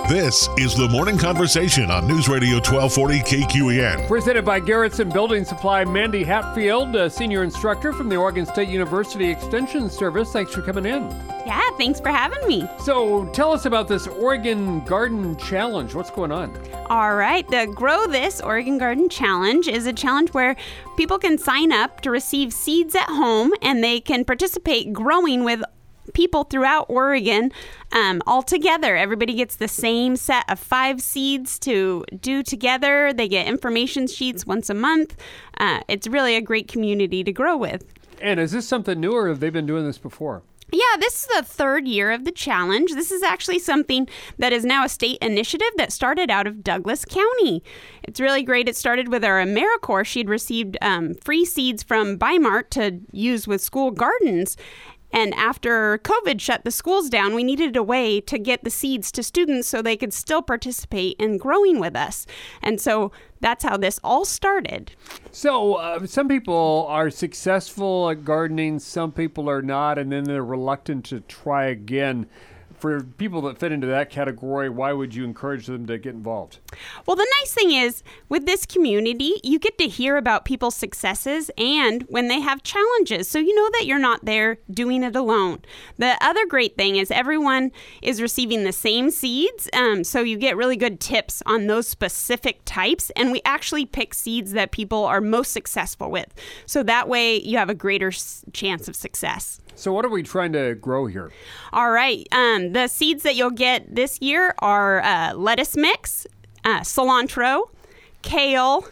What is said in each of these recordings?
This is the Morning Conversation on News Radio 1240 KQEN. Presented by Garrettson Building Supply. Mandy Hatfield, a senior instructor from the Oregon State University Extension Service. Thanks for coming in. Yeah, thanks for having me. So tell us about this Oregon Garden Challenge. What's going on? All right, the Grow This Oregon Garden Challenge is a challenge where people can sign up to receive seeds at home, and they can participate growing with people throughout Oregon all together. Everybody gets the same set of 5 seeds to do together. They get information sheets once a month. It's really a great community to grow with. And is this something new, or have they been doing this before? Yeah, this is the 3rd year of the challenge. This is actually something that is now a state initiative that started out of Douglas County. It's really great. It started with our AmeriCorps. She'd received free seeds from Bi-Mart to use with school gardens. And after COVID shut the schools down, we needed a way to get the seeds to students so they could still participate in growing with us. And so that's how this all started. So some people are successful at gardening, some people are not, and then they're reluctant to try again. For people that fit into that category, why would you encourage them to get involved? Well, the nice thing is, with this community, you get to hear about people's successes and when they have challenges, so you know that you're not there doing it alone. The other great thing is everyone is receiving the same seeds, so you get really good tips on those specific types, and we actually pick seeds that people are most successful with, so that way you have a greater chance of success. So what are we trying to grow here? All right. The seeds that you'll get this year are lettuce mix, cilantro, kale,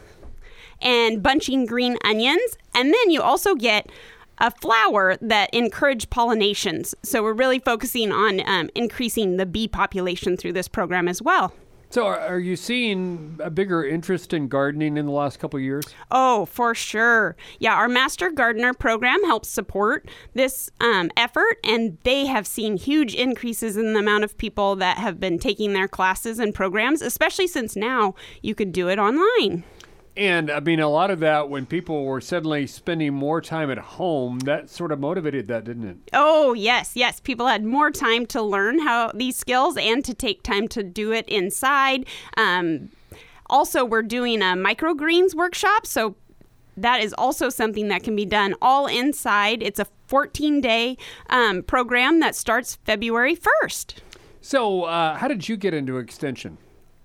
and bunching green onions. And then you also get a flower that encourage pollinations. So we're really focusing on increasing the bee population through this program as well. So are you seeing a bigger interest in gardening in the last couple of years? Oh, for sure. Yeah, our Master Gardener program helps support this effort, and they have seen huge increases in the amount of people that have been taking their classes and programs, especially since now you can do it online. And, I mean, a lot of that, when people were suddenly spending more time at home, that sort of motivated that, didn't it? Oh, yes. People had more time to learn how these skills and to take time to do it inside. Also, we're doing a microgreens workshop, so that is also something that can be done all inside. It's a 14-day program that starts February 1st. So how did you get into Extension?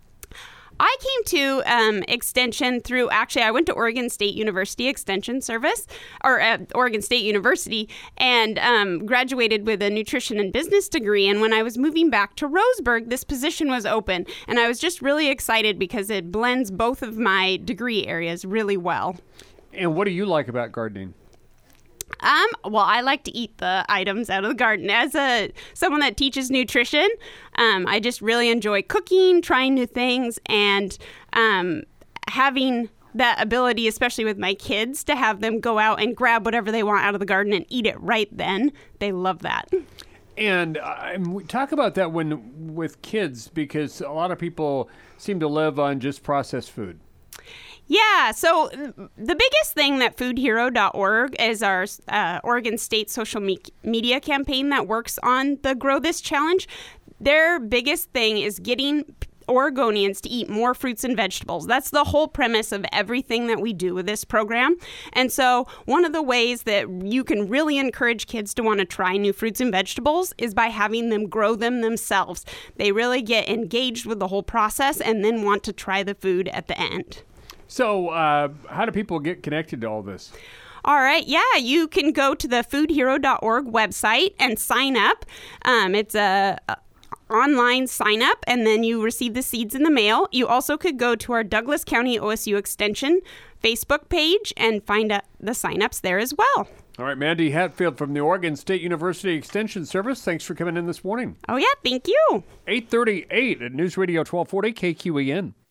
I came to Extension through, actually, I went to Oregon State University Extension Service, or Oregon State University, and graduated with a nutrition and business degree. And when I was moving back to Roseburg, this position was open. And I was just really excited because it blends both of my degree areas really well. And what do you like about gardening? Well, I like to eat the items out of the garden. As someone that teaches nutrition, I just really enjoy cooking, trying new things, and having that ability, especially with my kids, to have them go out and grab whatever they want out of the garden and eat it right then. They love that. And we talk about that with kids, because a lot of people seem to live on just processed food. Yeah, so the biggest thing that foodhero.org is our Oregon State social media campaign that works on the Grow This Challenge. Their biggest thing is getting Oregonians to eat more fruits and vegetables. That's the whole premise of everything that we do with this program. And so one of the ways that you can really encourage kids to want to try new fruits and vegetables is by having them grow them themselves. They really get engaged with the whole process and then want to try the food at the end. So how do people get connected to all this? All right. Yeah, you can go to the foodhero.org website and sign up. It's a online sign up, and then you receive the seeds in the mail. You also could go to our Douglas County OSU Extension Facebook page and find out the sign-ups there as well. All right, Mandy Hatfield from the Oregon State University Extension Service. Thanks for coming in this morning. Oh, yeah. Thank you. 8:38 at News Radio 1240 KQEN.